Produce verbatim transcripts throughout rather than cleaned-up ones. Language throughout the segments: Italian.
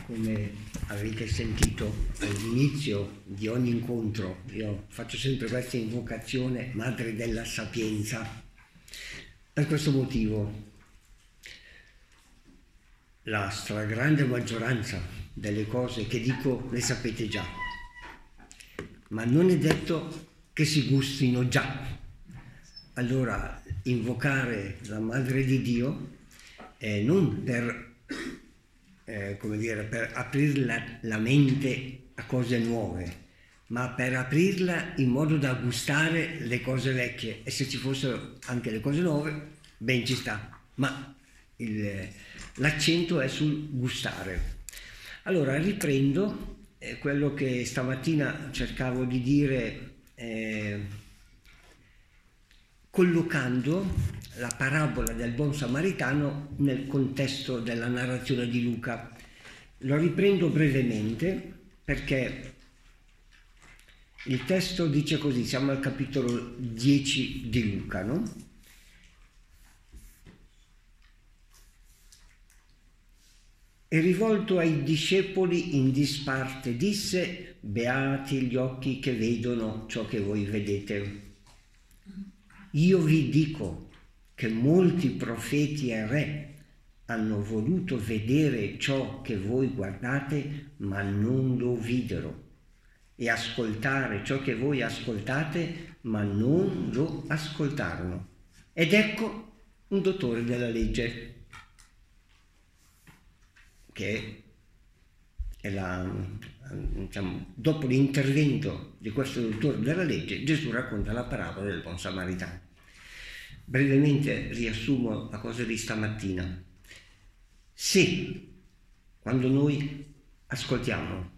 come avete sentito all'inizio di ogni incontro, io faccio sempre questa invocazione, Madre della Sapienza, per questo motivo. La stragrande maggioranza delle cose che dico le sapete già, ma non è detto che si gustino già. Allora, invocare la Madre di Dio eh, non per Eh, come dire, per aprire la, la mente a cose nuove, ma per aprirla in modo da gustare le cose vecchie, e se ci fossero anche le cose nuove, ben ci sta, ma il, l'accento è sul gustare. Allora riprendo eh, quello che stamattina cercavo di dire eh, collocando la parabola del buon samaritano nel contesto della narrazione di Luca. Lo riprendo brevemente perché il testo dice così, siamo al capitolo dieci di Luca, no? E rivolto ai discepoli in disparte disse: beati gli occhi che vedono ciò che voi vedete. Io vi dico che molti profeti e re hanno voluto vedere ciò che voi guardate, ma non lo videro, e ascoltare ciò che voi ascoltate, ma non lo ascoltarono. Ed ecco un dottore della legge, che è la, diciamo, dopo l'intervento di questo dottore della legge, Gesù racconta la parabola del buon samaritano. Brevemente riassumo la cosa di stamattina. Se, quando noi ascoltiamo,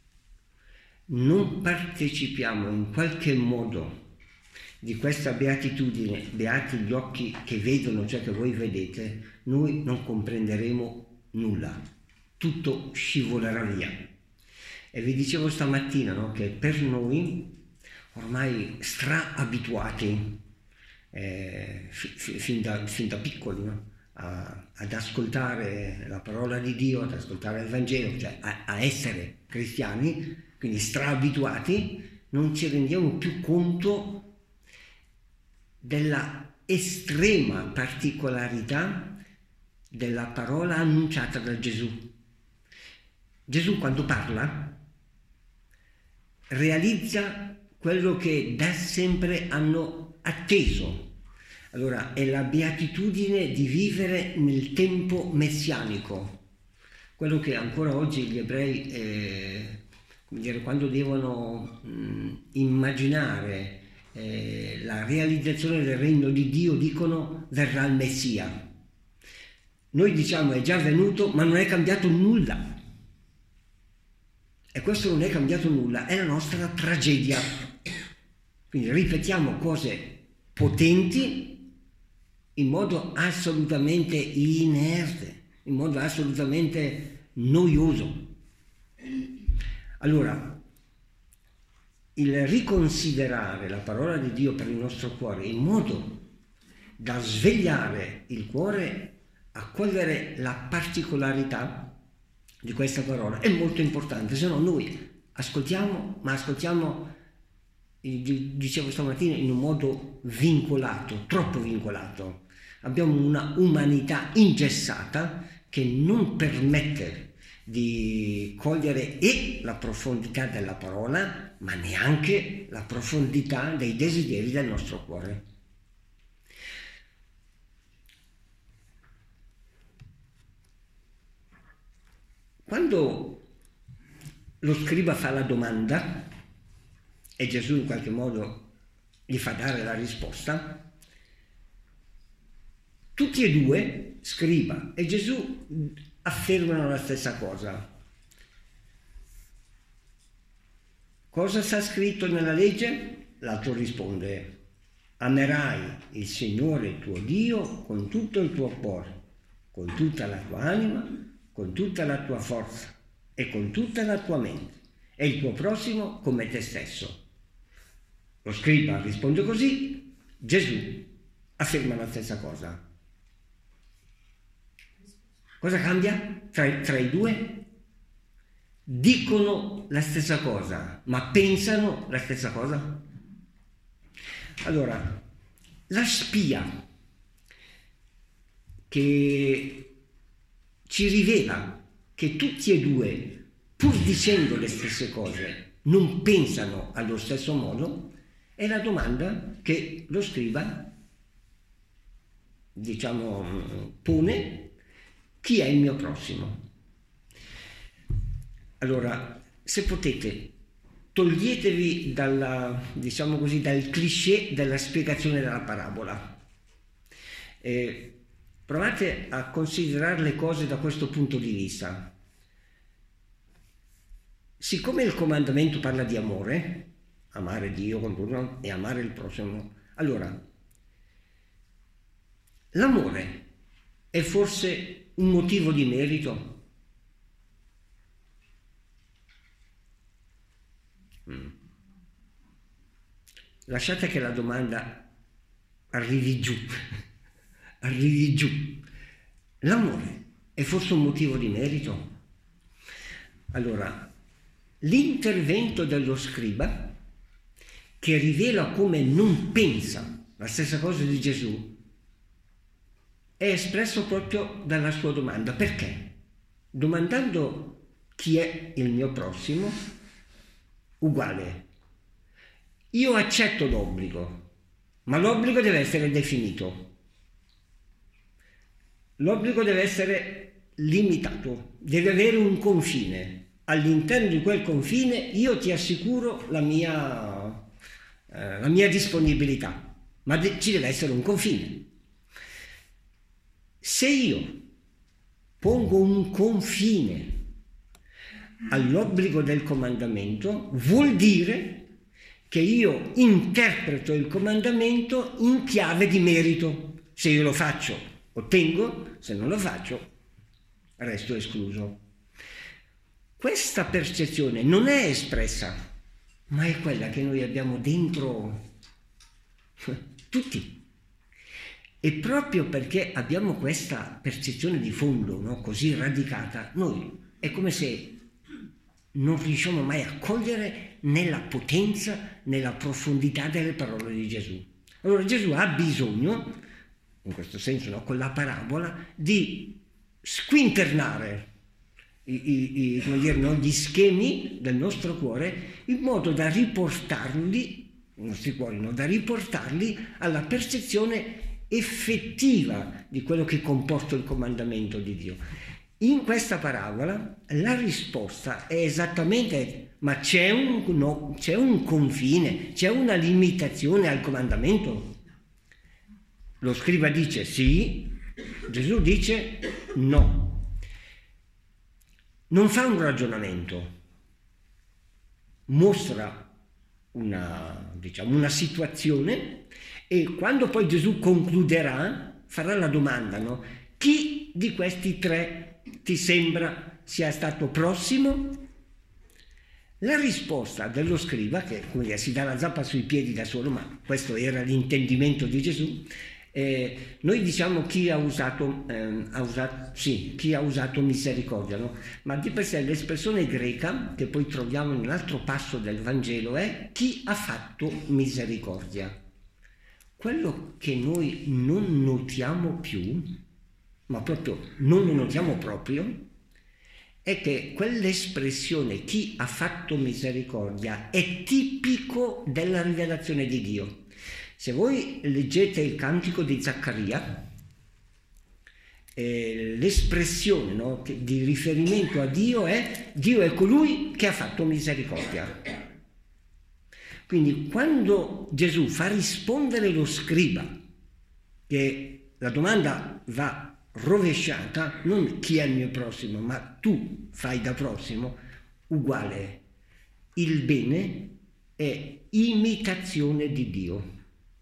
non partecipiamo in qualche modo di questa beatitudine, beati gli occhi che vedono ciò che voi vedete, noi non comprenderemo nulla, tutto scivolerà via. E vi dicevo stamattina, no, che per noi, ormai stra-abituati, Eh, f- fin, da, fin da piccoli, no? a, ad ascoltare la parola di Dio, ad ascoltare il Vangelo, cioè a, a essere cristiani, quindi straabituati, non ci rendiamo più conto della estrema particolarità della parola annunciata da Gesù. Gesù, quando parla, realizza quello che da sempre hanno atteso. Allora, è la beatitudine di vivere nel tempo messianico, quello che ancora oggi gli ebrei, eh, come dire, quando devono mh, immaginare eh, la realizzazione del regno di Dio, dicono verrà il Messia. Noi diciamo è già venuto, ma non è cambiato nulla. E questo non è cambiato nulla, è la nostra tragedia. Quindi ripetiamo cose potenti in modo assolutamente inerte, in modo assolutamente noioso. Allora, il riconsiderare la parola di Dio per il nostro cuore in modo da svegliare il cuore a cogliere la particolarità di questa parola è molto importante, se no noi ascoltiamo, ma ascoltiamo, dicevo stamattina, in un modo vincolato, troppo vincolato. Abbiamo una umanità ingessata che non permette di cogliere e la profondità della parola, ma neanche la profondità dei desideri del nostro cuore. Quando lo scriba fa la domanda e Gesù in qualche modo gli fa dare la risposta, tutti e due, scriba e Gesù, affermano la stessa cosa. Cosa sta scritto nella legge? L'altro risponde: amerai il Signore tuo Dio con tutto il tuo cuore, con tutta la tua anima, con tutta la tua forza e con tutta la tua mente, e il tuo prossimo come te stesso. Lo scriba risponde così, Gesù afferma la stessa cosa. Cosa cambia tra, tra i due? dicono la stessa cosa, ma pensano la stessa cosa? Allora, la spia che ci rivela che tutti e due, pur dicendo le stesse cose, non pensano allo stesso modo, è la domanda che lo scriba, diciamo, pone: chi è il mio prossimo? Allora, se potete, toglietevi dalla, diciamo così, dal cliché della spiegazione della parabola. Eh, provate a considerare le cose da questo punto di vista. Siccome il comandamento parla di amore, amare Dio con tutto e amare il prossimo, allora l'amore è forse un motivo di merito? Mm. Lasciate che la domanda arrivi giù, arrivi giù. L'amore è forse un motivo di merito? Allora, l'intervento dello scriba, che rivela come non pensa la stessa cosa di Gesù, è espresso proprio dalla sua domanda. Perché? Domandando chi è il mio prossimo, uguale, io accetto l'obbligo, ma l'obbligo deve essere definito, l'obbligo deve essere limitato, deve avere un confine. All'interno di quel confine io ti assicuro la mia, eh, la mia disponibilità, ma de- ci deve essere un confine. Se io pongo un confine all'obbligo del comandamento, vuol dire che io interpreto il comandamento in chiave di merito. Se io lo faccio, ottengo; se non lo faccio, resto escluso. Questa percezione non è espressa, ma è quella che noi abbiamo dentro tutti. E proprio perché abbiamo questa percezione di fondo, no, così radicata, noi è come se non riusciamo mai a cogliere nella potenza, nella profondità delle parole di Gesù. Allora Gesù ha bisogno, in questo senso, no, con la parabola, di squinternare I, i, i, come dire, no, gli schemi del nostro cuore, in modo da riportarli, i nostri cuori, no, da riportarli alla percezione effettiva di quello che comporta il comandamento di Dio. In questa parabola la risposta è esattamente: ma c'è un, no, c'è un confine, c'è una limitazione al comandamento? Lo scriba dice sì, Gesù dice no. Non fa un ragionamento, mostra una, diciamo, una situazione, e quando poi Gesù concluderà farà la domanda, no? Chi di questi tre ti sembra sia stato prossimo? La risposta dello scriba, che come dire, si dà la zappa sui piedi da solo, ma questo era l'intendimento di Gesù. Eh, noi diciamo chi ha usato, eh, ha usato, sì, chi ha usato misericordia, no? Ma di per sé l'espressione greca che poi troviamo nell'altro passo del Vangelo è chi ha fatto misericordia. Quello che noi non notiamo più, ma proprio non lo notiamo proprio, è che quell'espressione chi ha fatto misericordia è tipico della rivelazione di Dio. Se voi leggete il cantico di Zaccaria, eh, l'espressione, no, che, di riferimento a Dio è: Dio è colui che ha fatto misericordia. Quindi quando Gesù fa rispondere lo scriba, che la domanda va rovesciata, non chi è il mio prossimo, ma tu fai da prossimo, uguale, il bene è imitazione di Dio.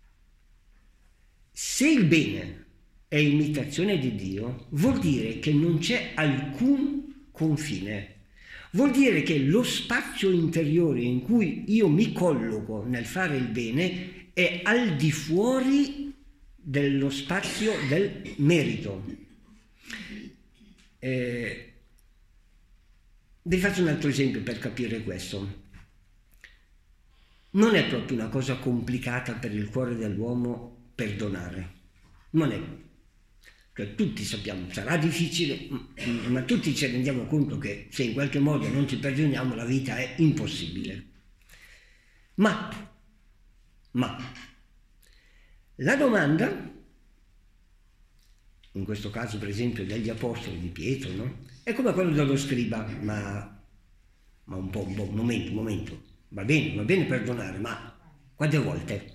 Se il bene è imitazione di Dio, vuol dire che non c'è alcun confine. Vuol dire che lo spazio interiore in cui io mi colloco nel fare il bene è al di fuori dello spazio del merito. Eh, Vi faccio un altro esempio per capire questo. Non è proprio una cosa complicata per il cuore dell'uomo perdonare. Non è. Cioè, tutti sappiamo, sarà difficile, ma tutti ci rendiamo conto che se in qualche modo non ci perdoniamo la vita è impossibile. Ma, ma, la domanda, in questo caso per esempio degli apostoli di Pietro, no? È come quello dello scriba, ma, ma un po', un po', un momento, un momento, va bene, va bene perdonare, ma quante volte?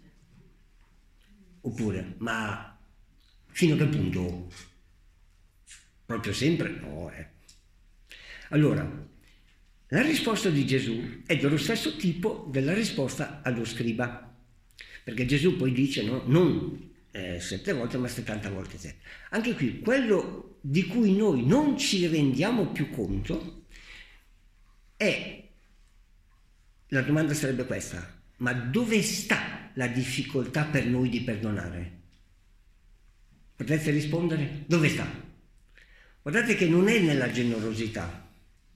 Oppure, ma fino a che punto? Proprio sempre? No, eh. Allora, la risposta di Gesù è dello stesso tipo della risposta allo scriba, perché Gesù poi dice, no, non eh, sette volte ma settanta volte sette. Anche qui, quello di cui noi non ci rendiamo più conto è, la domanda sarebbe questa, ma dove sta la difficoltà per noi di perdonare? Potreste rispondere? Dove sta? Guardate che non è nella generosità.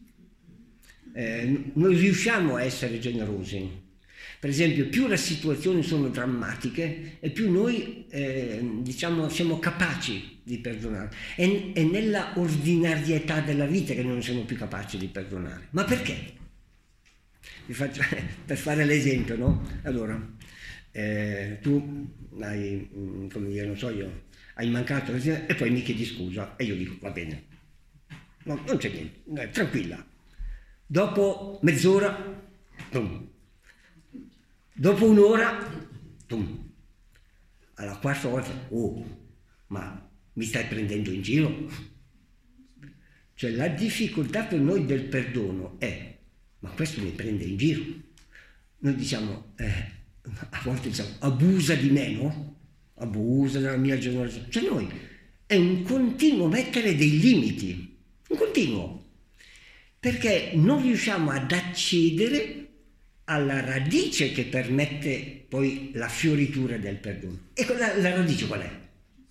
Eh, noi riusciamo a essere generosi. Per esempio, più le situazioni sono drammatiche e più noi eh, diciamo siamo capaci di perdonare. È, è nella ordinarietà della vita che non siamo più capaci di perdonare. Ma perché? Vi faccio, per fare l'esempio, no? Allora, eh, tu hai, come dire, non so io, hai mancato e poi mi chiedi scusa e io dico va bene, no, non c'è niente, tranquilla. Dopo mezz'ora, tum. Dopo un'ora, tum. Alla quarta volta, oh, ma mi stai prendendo in giro? Cioè la difficoltà per noi del perdono è, ma questo mi prende in giro. Noi diciamo, eh, a volte diciamo, abusa di me, no? Abusa della mia generosità. Cioè noi, è un continuo mettere dei limiti, un continuo, perché non riusciamo ad accedere alla radice che permette poi la fioritura del perdono. E la, la radice qual è?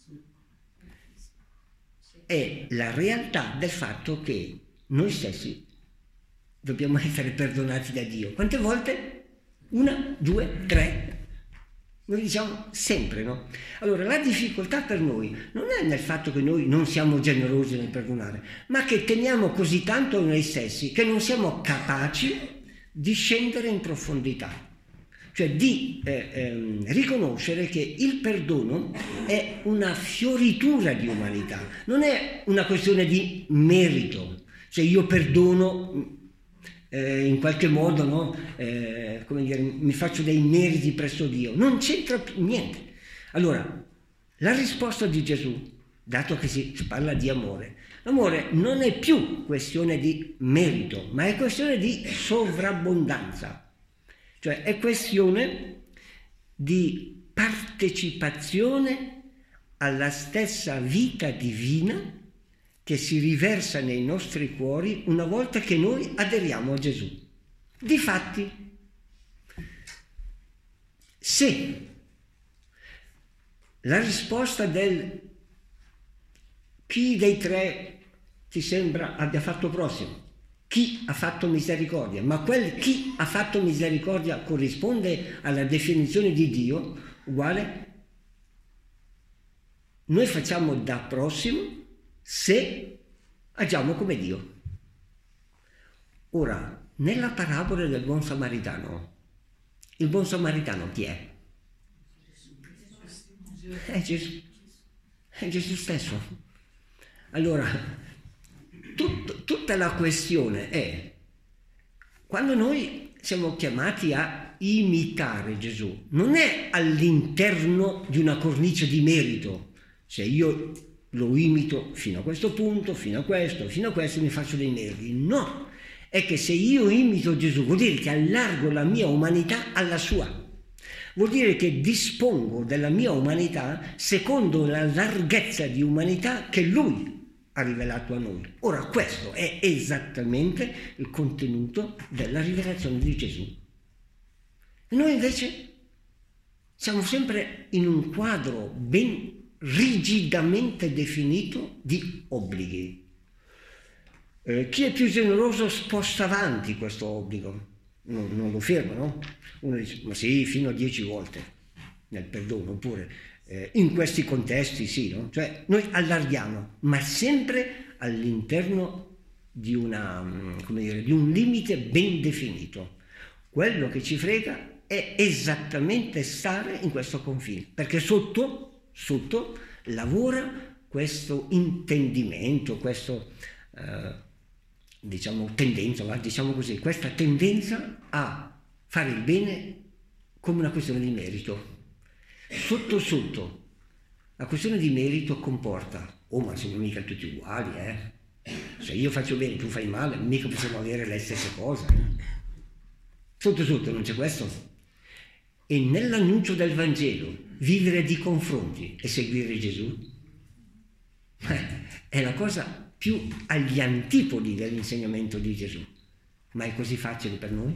È la realtà del fatto che noi stessi dobbiamo essere perdonati da Dio. Quante volte? Una, due, tre. Noi diciamo sempre, no? Allora, la difficoltà per noi non è nel fatto che noi non siamo generosi nel perdonare, ma che teniamo così tanto noi stessi che non siamo capaci di scendere in profondità. Cioè di eh, ehm, riconoscere che il perdono è una fioritura di umanità, non è una questione di merito. Cioè io perdono... Eh, in qualche modo, no? eh, come dire, mi faccio dei meriti presso Dio, non c'entra più niente. Allora, la risposta di Gesù, dato che si parla di amore, l'amore non è più questione di merito, ma è questione di sovrabbondanza, cioè è questione di partecipazione alla stessa vita divina che si riversa nei nostri cuori una volta che noi aderiamo a Gesù. Difatti, se la risposta del chi dei tre ti sembra abbia fatto prossimo, chi ha fatto misericordia, ma quel chi ha fatto misericordia corrisponde alla definizione di Dio, uguale, noi facciamo da prossimo se agiamo come Dio. Ora, nella parabola del buon samaritano, il buon samaritano chi è? È Gesù, è Gesù stesso. Allora, tut, tutta la questione è, quando noi siamo chiamati a imitare Gesù, non è all'interno di una cornice di merito, se io lo imito fino a questo punto, fino a questo, fino a questo mi faccio dei meriti. No, è che se io imito Gesù vuol dire che allargo la mia umanità alla sua. Vuol dire che dispongo della mia umanità secondo la larghezza di umanità che Lui ha rivelato a noi. Ora, questo è esattamente il contenuto della rivelazione di Gesù. Noi invece siamo sempre in un quadro ben rigidamente definito di obblighi. Eh, chi è più generoso sposta avanti questo obbligo, non, non lo ferma, no? Uno dice, ma sì, fino a dieci volte nel perdono, oppure eh, in questi contesti sì, no? Cioè noi allarghiamo, ma sempre all'interno di, una, come dire, di un limite ben definito. Quello che ci frega è esattamente stare in questo confine, perché sotto, sotto lavora questo intendimento, questo eh, diciamo tendenza, diciamo così, questa tendenza a fare il bene come una questione di merito. Sotto sotto la questione di merito comporta, oh ma siamo mica tutti uguali, eh? Se io faccio bene, tu fai male, mica possiamo avere le stesse cose. Eh? Sotto sotto non c'è questo. E nell'annuncio del Vangelo, vivere di confronti e seguire Gesù eh, è la cosa più agli antipodi dell'insegnamento di Gesù. Ma è così facile per noi?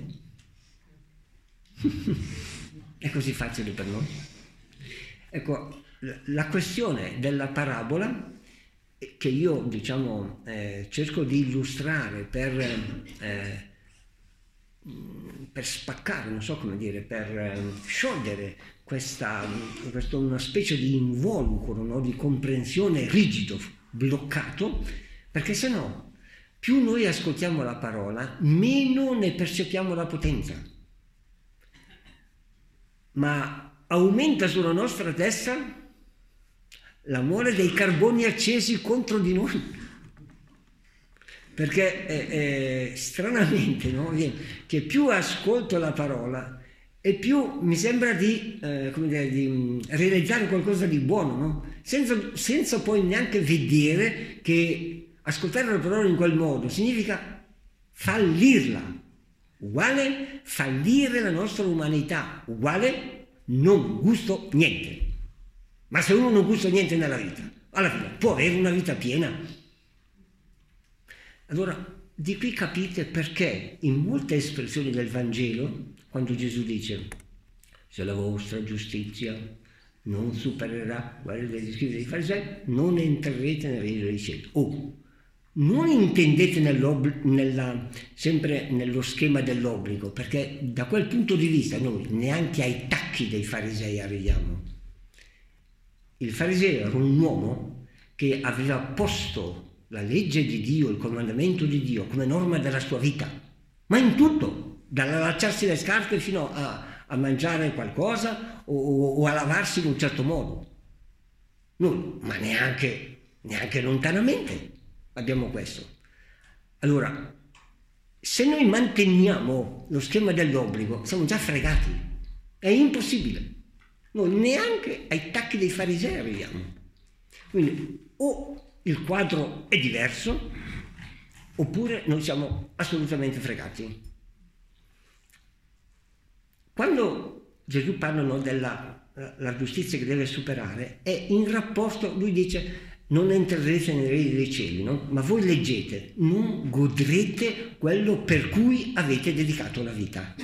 È così facile per noi? Ecco, la questione della parabola che io, diciamo, eh, cerco di illustrare per, eh, per spaccare, non so come dire, per eh, sciogliere questa, questa una specie di involucro, no? Di comprensione rigido, bloccato, perché se no più noi ascoltiamo la parola, meno ne percepiamo la potenza. Ma aumenta sulla nostra testa l'amore dei carboni accesi contro di noi. Perché eh, eh, stranamente, no? Che più ascolto la parola e più mi sembra di, eh, come dire, di realizzare qualcosa di buono, no? Senza, senza poi neanche vedere che ascoltare la parola in quel modo significa fallirla, uguale fallire la nostra umanità, uguale non gusto niente. Ma se uno non gusta niente nella vita, alla fine può avere una vita piena. Allora, di qui capite perché in molte espressioni del Vangelo, quando Gesù dice se la vostra giustizia non supererà quella degli scribi dei farisei, non entrerete nel regno dei cieli. O non intendete nella, sempre nello schema dell'obbligo, perché da quel punto di vista noi neanche ai tacchi dei farisei arriviamo. Il fariseo era un uomo che aveva posto la legge di Dio, il comandamento di Dio come norma della sua vita, ma in tutto, dall'allacciarsi le scarpe fino a, a mangiare qualcosa o, o a lavarsi in un certo modo. Noi, ma neanche, neanche lontanamente abbiamo questo. Allora, se noi manteniamo lo schema dell'obbligo, siamo già fregati, è impossibile. Noi neanche ai tacchi dei farisei arriviamo. Quindi o il quadro è diverso, oppure noi siamo assolutamente fregati. Quando Gesù parla no, della la giustizia che deve superare, è in rapporto, lui dice, non entrerete nei regni dei cieli, no? Ma voi leggete, non godrete quello per cui avete dedicato la vita.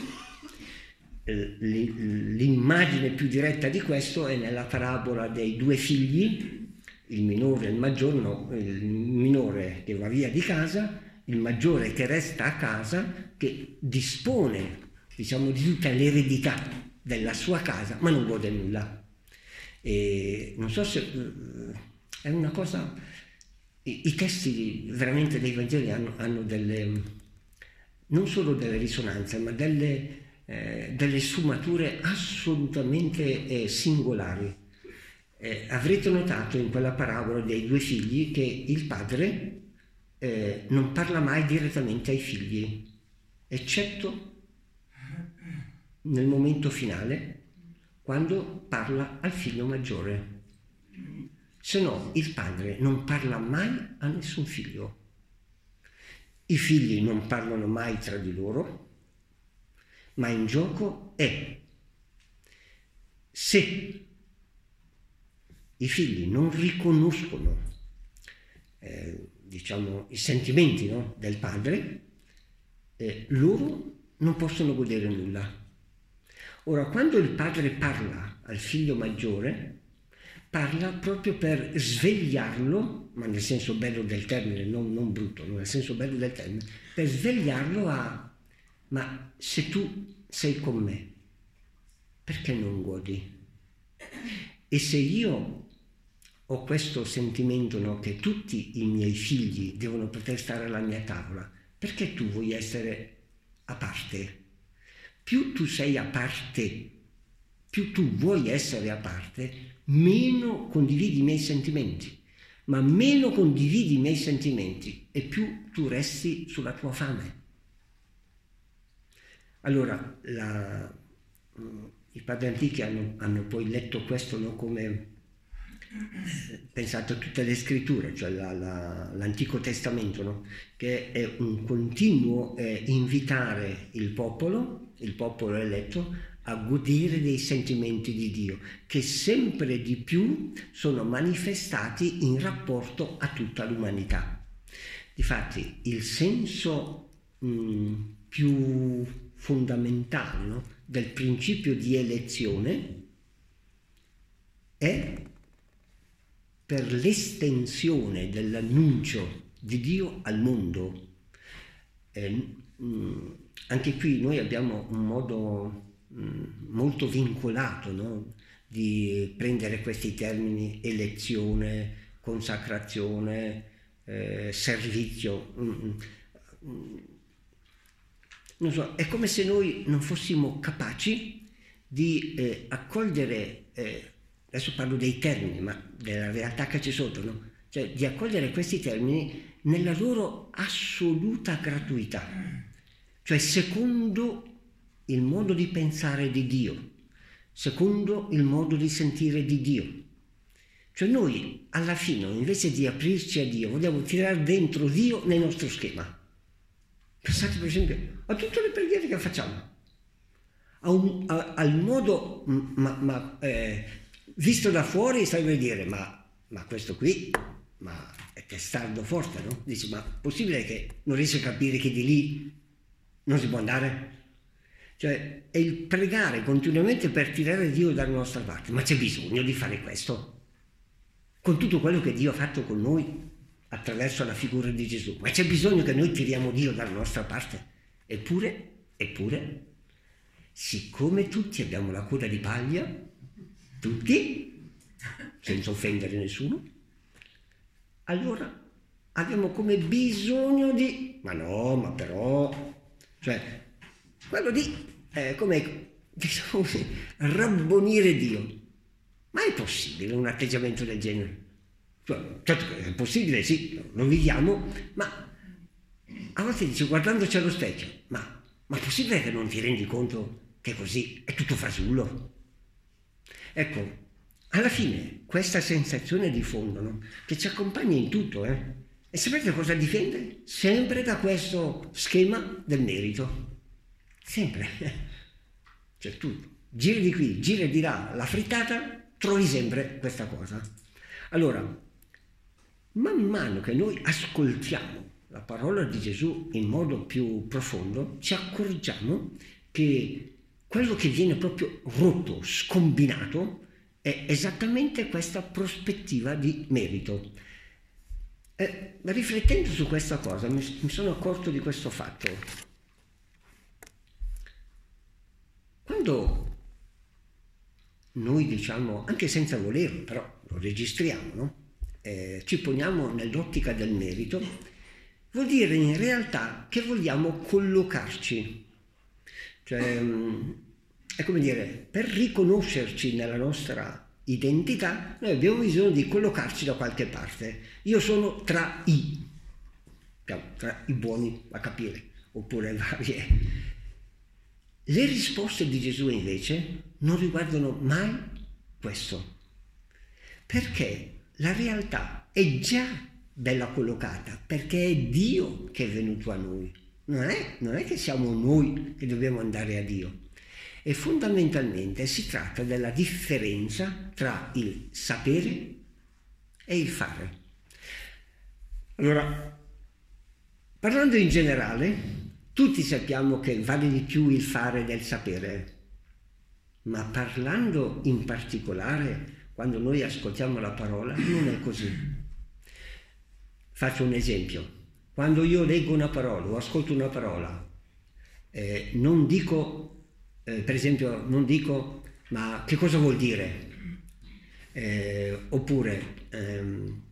L'immagine più diretta di questo è nella parabola dei due figli, il minore e il maggiore, no, il minore che va via di casa, il maggiore che resta a casa, che dispone, diciamo, di tutta l'eredità della sua casa, ma non gode nulla. E non so se è una cosa, i, i testi veramente dei Vangeli hanno, hanno delle, non solo delle risonanze, ma delle Eh, delle sfumature assolutamente eh, singolari. Eh, avrete notato in quella parabola dei due figli che il padre eh, non parla mai direttamente ai figli, eccetto nel momento finale, quando parla al figlio maggiore. Se no, il padre non parla mai a nessun figlio. I figli non parlano mai tra di loro, ma in gioco è se i figli non riconoscono eh, diciamo i sentimenti no, del padre, eh, loro non possono godere nulla. Ora, quando il padre parla al figlio maggiore, parla proprio per svegliarlo, ma nel senso bello del termine, non, non brutto, nel senso bello del termine, per svegliarlo a, ma se tu sei con me, perché non godi? E se io ho questo sentimento, no, che tutti i miei figli devono poter stare alla mia tavola, perché tu vuoi essere a parte? Più tu sei a parte, più tu vuoi essere a parte, meno condividi i miei sentimenti. Ma meno condividi i miei sentimenti e più tu resti sulla tua fame. Allora, la, i padri antichi hanno, hanno poi letto questo, no, come pensato a tutte le scritture, cioè la, la, l'Antico Testamento, no? Che è un continuo eh, invitare il popolo, il popolo eletto, a godere dei sentimenti di Dio, che sempre di più sono manifestati in rapporto a tutta l'umanità. Difatti, il senso mh, più fondamentale, no, del principio di elezione è per l'estensione dell'annuncio di Dio al mondo. Eh, mh, anche qui noi abbiamo un modo molto vincolato, no, di prendere questi termini: elezione, consacrazione, eh, servizio. Non so, è come se noi non fossimo capaci di eh, accogliere, eh, adesso parlo dei termini, ma della realtà che c'è sotto, no? Cioè di accogliere questi termini nella loro assoluta gratuità, cioè secondo il modo di pensare di Dio, secondo il modo di sentire di Dio. Cioè noi alla fine, invece di aprirci a Dio, vogliamo tirare dentro Dio nel nostro schema. Pensate per esempio a tutte le preghiere che facciamo, a un, a, al modo, ma, ma eh, visto da fuori stai a dire, ma, ma questo qui, ma è testardo forte, no? Dici, ma è possibile che non riesci a capire che di lì non si può andare? Cioè è il pregare continuamente per tirare Dio dalla nostra parte, ma c'è bisogno di fare questo? Con tutto quello che Dio ha fatto con noi attraverso la figura di Gesù, ma c'è bisogno che noi tiriamo Dio dalla nostra parte? Eppure, eppure, siccome tutti abbiamo la coda di paglia, tutti, senza offendere nessuno, allora abbiamo come bisogno di, ma no, ma però, cioè, quello di, eh, come, diciamo, rabbonire Dio. Ma è possibile un atteggiamento del genere? Cioè, certo che è possibile, sì, lo viviamo, ma a volte dice, guardandoci allo specchio, ma, ma è possibile che non ti rendi conto che così è tutto fasullo? Ecco, alla fine questa sensazione di fondo, no, che ci accompagna in tutto, eh? E sapete cosa difende? Sempre da questo schema del merito. Sempre. Cioè tu giri di qui, giri di là, la frittata, trovi sempre questa cosa. Allora, man mano che noi ascoltiamo la parola di Gesù in modo più profondo, ci accorgiamo che quello che viene proprio rotto, scombinato, è esattamente questa prospettiva di merito. Eh, riflettendo su questa cosa mi, mi sono accorto di questo fatto. Quando noi diciamo, anche senza volerlo, però lo registriamo, no? eh, ci poniamo nell'ottica del merito, vuol dire in realtà che vogliamo collocarci. Cioè, è come dire, per riconoscerci nella nostra identità, noi abbiamo bisogno di collocarci da qualche parte. Io sono tra i, tra i buoni a capire, oppure varie. Le risposte di Gesù invece non riguardano mai questo, perché la realtà è già bella collocata, perché è Dio che è venuto a noi, non è, non è che siamo noi che dobbiamo andare a Dio. E fondamentalmente si tratta della differenza tra il sapere e il fare. Allora, parlando in generale, tutti sappiamo che vale di più il fare del sapere, ma parlando in particolare, quando noi ascoltiamo la parola, non è così. Faccio un esempio. Quando io leggo una parola o ascolto una parola, eh, non dico, eh, per esempio, non dico, ma che cosa vuol dire? Eh, oppure, ehm,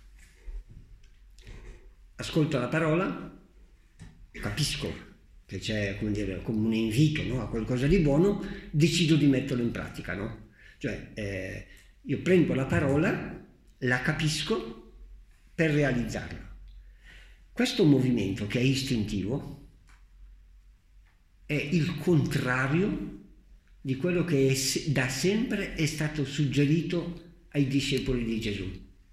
ascolto la parola, capisco che c'è, come dire, come un invito, no, a qualcosa di buono, decido di metterlo in pratica, no? Cioè, eh, io prendo la parola, la capisco per realizzarla. Questo movimento che è istintivo è il contrario di quello che è, da sempre è stato suggerito ai discepoli di Gesù.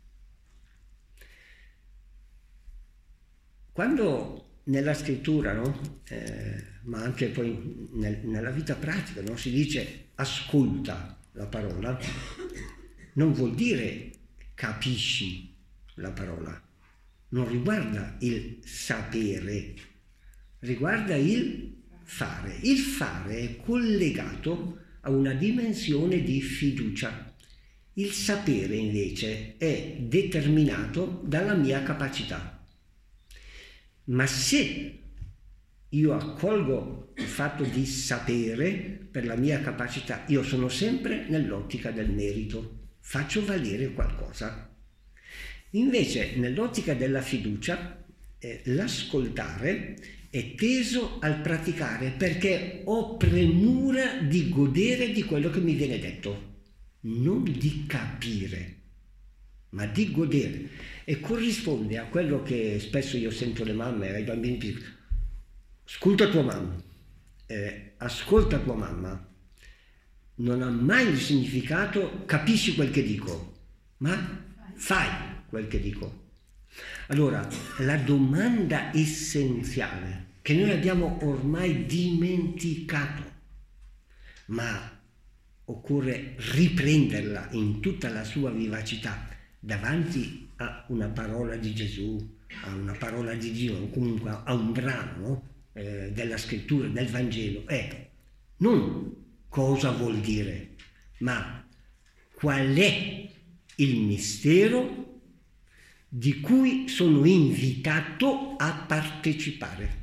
Quando nella scrittura, no, eh, ma anche poi nel, nella vita pratica, no, si dice ascolta la parola, non vuol dire capisci la parola. Non riguarda il sapere, riguarda il fare. Il fare è collegato a una dimensione di fiducia. Il sapere invece è determinato dalla mia capacità. Ma se io accolgo il fatto di sapere per la mia capacità, io sono sempre nell'ottica del merito, faccio valere qualcosa. Invece, nell'ottica della fiducia, eh, l'ascoltare è teso al praticare perché ho premura di godere di quello che mi viene detto, non di capire, ma di godere. E corrisponde a quello che spesso io sento le mamme ai bambini piccoli. Ascolta tua mamma, eh, ascolta tua mamma. Non ha mai il significato capisci quel che dico, ma fai quel che dico. Allora, la domanda essenziale che noi abbiamo ormai dimenticato, ma occorre riprenderla in tutta la sua vivacità davanti a una parola di Gesù, a una parola di Dio, o comunque a un brano, no? eh, della scrittura, del Vangelo, è non cosa vuol dire, ma qual è il mistero di cui sono invitato a partecipare.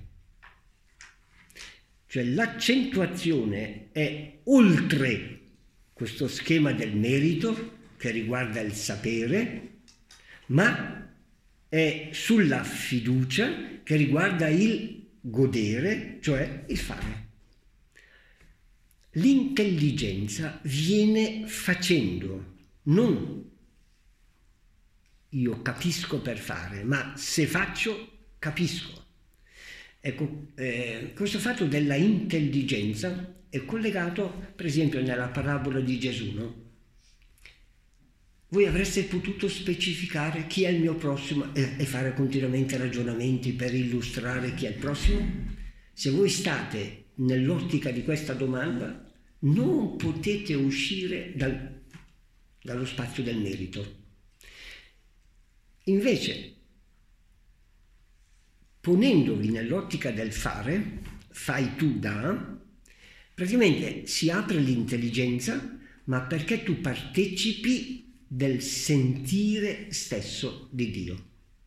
Cioè l'accentuazione è oltre questo schema del merito che riguarda il sapere, ma è sulla fiducia che riguarda il godere, cioè il fare. L'intelligenza viene facendo, non io capisco per fare, ma se faccio, capisco. Ecco, eh, questo fatto della intelligenza è collegato, per esempio, nella parabola di Gesù, no? Voi avreste potuto specificare chi è il mio prossimo e, e fare continuamente ragionamenti per illustrare chi è il prossimo? Se voi state nell'ottica di questa domanda, non potete uscire dal, dallo spazio del merito. Invece, ponendovi nell'ottica del fare, fai tu da, praticamente si apre l'intelligenza, ma perché tu partecipi del sentire stesso di Dio.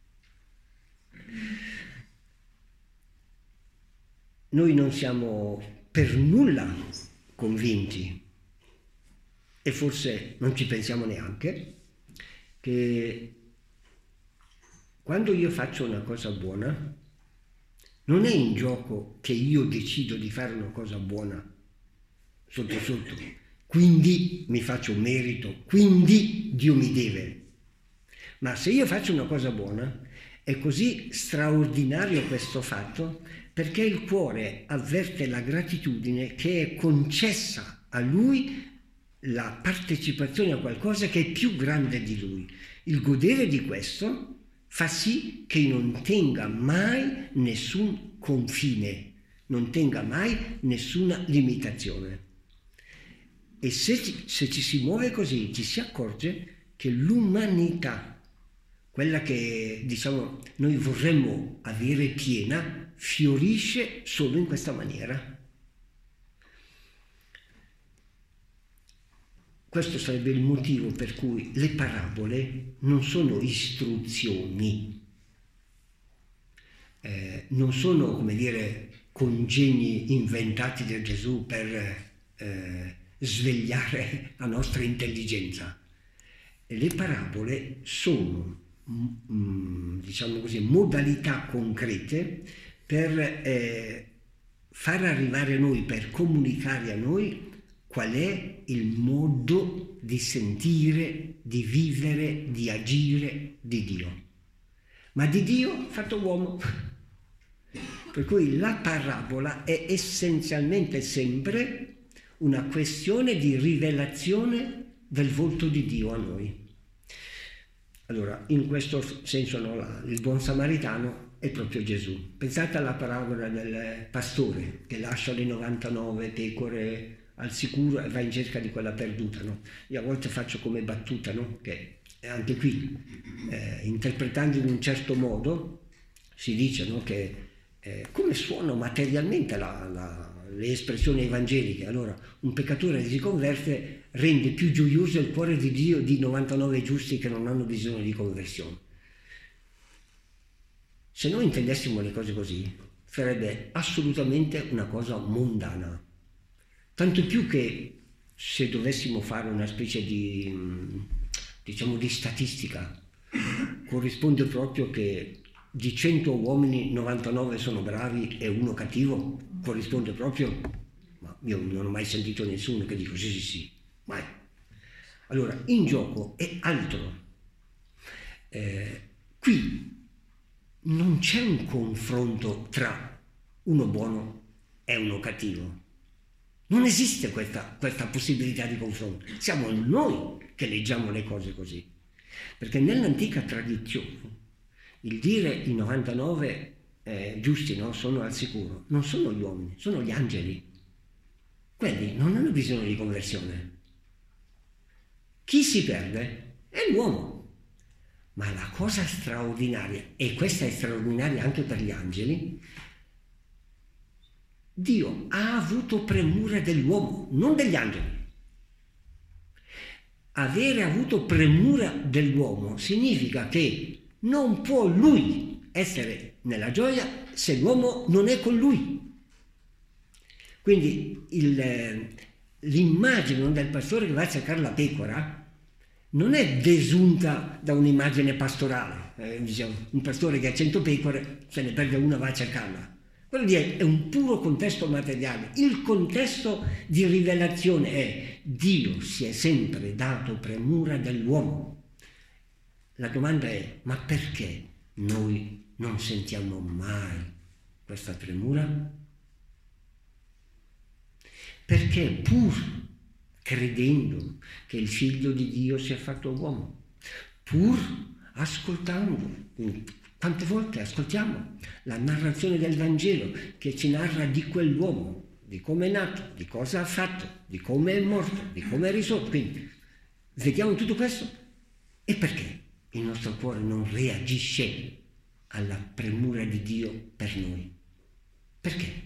Noi non siamo per nulla convinti, e forse non ci pensiamo neanche, che quando io faccio una cosa buona, non è in gioco che io decido di fare una cosa buona sotto sotto, quindi mi faccio un merito, quindi Dio mi deve. Ma se io faccio una cosa buona, è così straordinario questo fatto perché il cuore avverte la gratitudine che è concessa a Lui la partecipazione a qualcosa che è più grande di Lui. Il godere di questo fa sì che non tenga mai nessun confine, non tenga mai nessuna limitazione. E se ci, se ci si muove così, ci si accorge che l'umanità, quella che diciamo noi vorremmo avere piena, fiorisce solo in questa maniera. questo sarebbe il motivo per cui le parabole non sono istruzioni, eh, non sono, come dire, congegni inventati da Gesù per eh, svegliare la nostra intelligenza. Le parabole sono, mm, diciamo così, modalità concrete per eh, far arrivare a noi, per comunicare a noi qual è il modo di sentire, di vivere, di agire di Dio. Ma di Dio fatto uomo. Per cui la parabola è essenzialmente sempre una questione di rivelazione del volto di Dio a noi. Allora, in questo senso, no, la, il buon samaritano è proprio Gesù. Pensate alla parabola del pastore che lascia le novantanove pecore al sicuro e va in cerca di quella perduta, no? Io a volte faccio come battuta, no? Che anche qui, eh, interpretando in un certo modo, si dice, no, che eh, come suonano materialmente la, la, le espressioni evangeliche. Allora, un peccatore che si converte rende più gioioso il cuore di Dio di novantanove giusti che non hanno bisogno di conversione. Se noi intendessimo le cose così, sarebbe assolutamente una cosa mondana. Tanto più che se dovessimo fare una specie di, diciamo, di statistica, corrisponde proprio che di cento uomini novantanove sono bravi e uno cattivo, corrisponde proprio, ma io non ho mai sentito nessuno che dica sì sì sì, mai. Allora, in gioco è altro. Eh, qui non c'è un confronto tra uno buono e uno cattivo. Non esiste questa, questa possibilità di confronto. Siamo noi che leggiamo le cose così. Perché nell'antica tradizione il dire i novantanove eh, giusti, no, sono al sicuro, non sono gli uomini, sono gli angeli. Quelli non hanno bisogno di conversione. Chi si perde è l'uomo. Ma la cosa straordinaria, e questa è straordinaria anche per gli angeli, Dio ha avuto premura dell'uomo, non degli angeli. Avere avuto premura dell'uomo significa che non può lui essere nella gioia se l'uomo non è con lui. Quindi il, l'immagine del pastore che va a cercare la pecora non è desunta da un'immagine pastorale. Eh, diciamo, un pastore che ha cento pecore, se ne perde una va a cercarla. Quello lì è un puro contesto materiale. Il contesto di rivelazione è: Dio si è sempre dato premura dell'uomo. La domanda è: ma perché noi non sentiamo mai questa premura? Perché pur credendo che il Figlio di Dio sia fatto uomo, pur ascoltando, quante volte ascoltiamo la narrazione del Vangelo che ci narra di quell'uomo, di come è nato, di cosa ha fatto, di come è morto, di come è risorto. Quindi vediamo tutto questo. E perché il nostro cuore non reagisce alla premura di Dio per noi? Perché?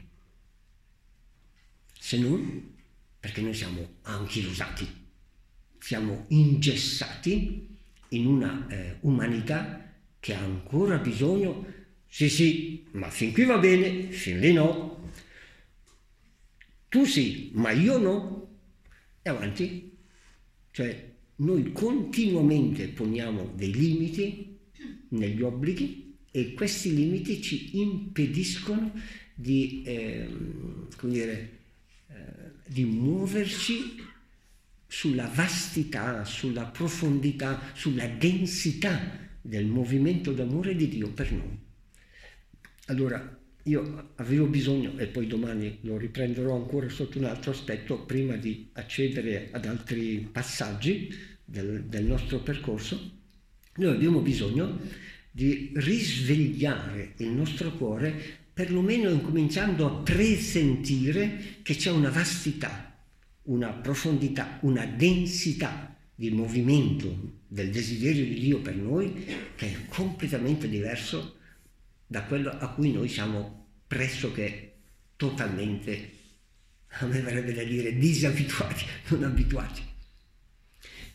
Se non perché noi siamo anchilosati, siamo ingessati in una eh, umanità che ha ancora bisogno, sì sì, ma fin qui va bene, fin lì no, tu sì, ma io no, e avanti. Cioè noi continuamente poniamo dei limiti negli obblighi e questi limiti ci impediscono di, eh, come dire, eh, di muoverci sulla vastità, sulla profondità, sulla densità del movimento d'amore di Dio per noi. Allora, io avevo bisogno, e poi domani lo riprenderò ancora sotto un altro aspetto, prima di accedere ad altri passaggi del, del nostro percorso, noi abbiamo bisogno di risvegliare il nostro cuore, perlomeno incominciando a presentire che c'è una vastità, una profondità, una densità di movimento del desiderio di Dio per noi che è completamente diverso da quello a cui noi siamo pressoché totalmente, a me verrebbe da dire, disabituati, non abituati.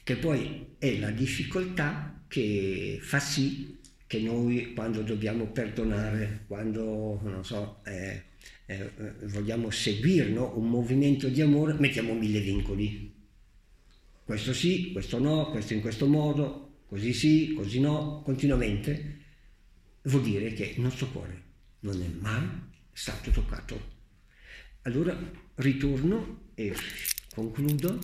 che poi è la difficoltà che fa sì che noi, quando dobbiamo perdonare, quando, non so, eh, eh, vogliamo seguire, no, un movimento di amore, mettiamo mille vincoli. Questo sì, questo no, questo in questo modo, così sì, così no, continuamente. Vuol dire che il nostro cuore non è mai stato toccato. Allora ritorno e concludo.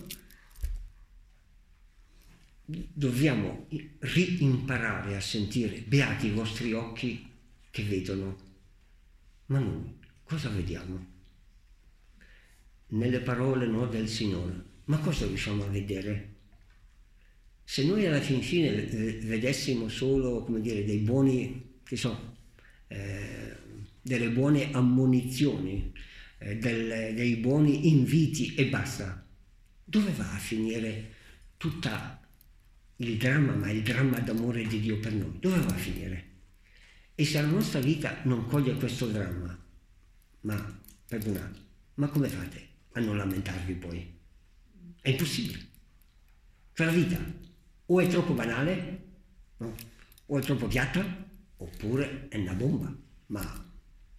Dobbiamo rimparare a sentire beati i vostri occhi che vedono. Ma noi cosa vediamo? Nelle parole, no, del Signore. Ma cosa riusciamo a vedere? Se noi alla fin fine vedessimo solo, come dire, dei buoni, che so, eh, delle buone ammonizioni, eh, del, dei buoni inviti e basta, dove va a finire tutta il dramma, ma il dramma d'amore di Dio per noi? Dove va a finire? E se la nostra vita non coglie questo dramma, ma, perdonate, ma come fate a non lamentarvi poi? È impossibile. Cioè la vita o è troppo banale, no? O è troppo piatta, oppure è una bomba. Ma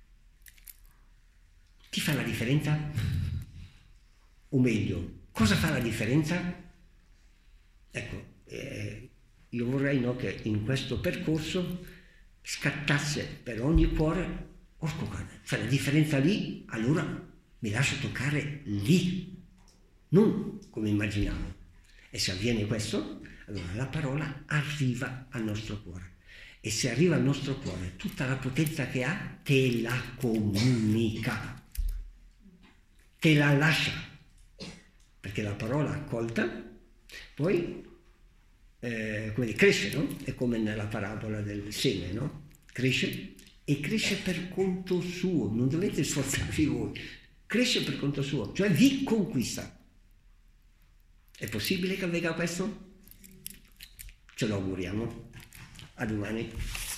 chi fa la differenza? O meglio, cosa fa la differenza? Ecco, eh, io vorrei, no, che in questo percorso scattasse per ogni cuore, orco cane, fa la differenza lì, allora mi lascio toccare lì, non come immaginavo. E se avviene questo, allora la parola arriva al nostro cuore. E se arriva al nostro cuore, tutta la potenza che ha, te la comunica, te la lascia. Perché la parola accolta, poi eh, come dire, cresce, no? È come nella parabola del seme, no? Cresce e cresce per conto suo, non dovete sforzarvi voi, cresce per conto suo, cioè vi conquista. È possibile che avvenga questo? Ce lo auguriamo. A domani.